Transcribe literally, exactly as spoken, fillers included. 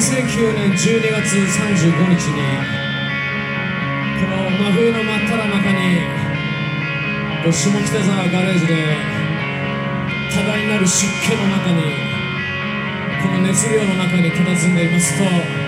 せんきゅうねんじゅうにがつさんじゅうごにちにこの真冬の真っ只中に下北沢ガレージで多大なる湿気の中にこの熱量の中に佇んでいますと